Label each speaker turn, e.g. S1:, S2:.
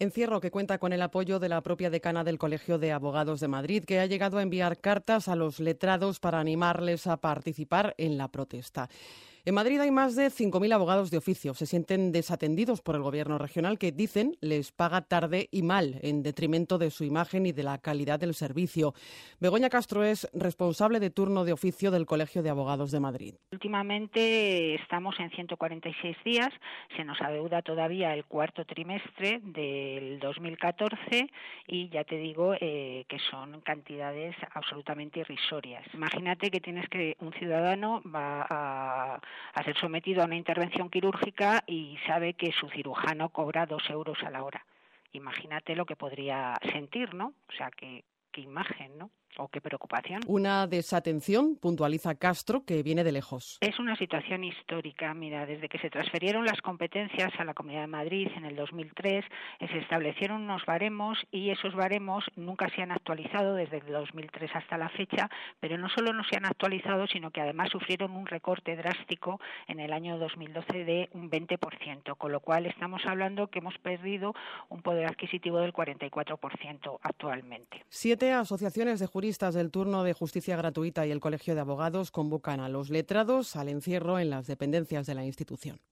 S1: Encierro que cuenta con el apoyo de la propia decana del Colegio de Abogados de Madrid, que ha llegado a enviar cartas a los letrados para animarles a participar en la protesta. En Madrid hay más de 5.000 abogados de oficio. Se sienten desatendidos por el Gobierno regional, que dicen les paga tarde y mal, en detrimento de su imagen y de la calidad del servicio. Begoña Castro es responsable de turno de oficio del Colegio de Abogados de Madrid.
S2: Últimamente estamos en 146 días, se nos adeuda todavía el cuarto trimestre del 2014 y ya te digo que son cantidades absolutamente irrisorias. Imagínate que un ciudadano va a ser sometido a una intervención quirúrgica y sabe que su cirujano cobra 2 euros a la hora. Imagínate lo que podría sentir, ¿no? O sea, qué imagen, ¿no? O qué preocupación.
S1: Una desatención, puntualiza Castro, que viene de lejos.
S2: Es una situación histórica. Mira, desde que se transfirieron las competencias a la Comunidad de Madrid en el 2003, se establecieron unos baremos y esos baremos nunca se han actualizado desde el 2003 hasta la fecha, pero no solo no se han actualizado, sino que además sufrieron un recorte drástico en el año 2012 de un 20%, con lo cual estamos hablando que hemos perdido un poder adquisitivo del 44% actualmente.
S1: 7 asociaciones de juristas del turno de justicia gratuita y el Colegio de Abogados convocan a los letrados al encierro en las dependencias de la institución.